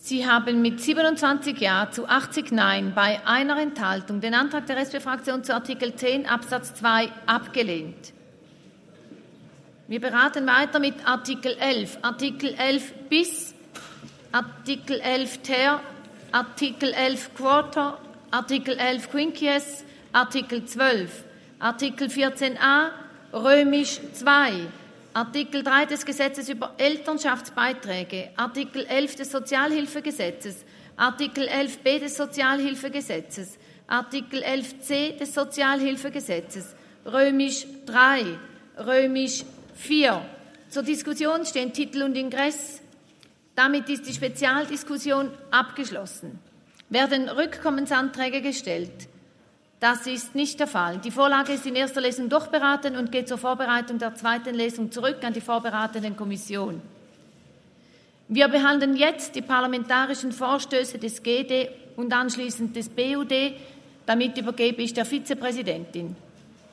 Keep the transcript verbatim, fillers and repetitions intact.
Sie haben mit siebenundzwanzig Ja zu achtzig Nein bei einer Enthaltung den Antrag der S P-Fraktion zu Artikel zehn Absatz zwei abgelehnt. Wir beraten weiter mit Artikel elf. Artikel elf bis, Artikel elf ter, Artikel elf quater, Artikel elf quinquies, Artikel zwölf, Artikel vierzehn a, römisch zwei, Artikel drei des Gesetzes über Elternschaftsbeiträge, Artikel elf des Sozialhilfegesetzes, Artikel elf b des Sozialhilfegesetzes, Artikel elf c des Sozialhilfegesetzes, römisch drei, römisch vier. Zur Diskussion stehen Titel und Ingress. Damit ist die Spezialdiskussion abgeschlossen. Werden Rückkommensanträge gestellt? Das ist nicht der Fall. Die Vorlage ist in erster Lesung durchberaten und geht zur Vorbereitung der zweiten Lesung zurück an die vorberatende Kommission. Wir behandeln jetzt die parlamentarischen Vorstöße des G D und anschließend des B U D. Damit übergebe ich der Vizepräsidentin.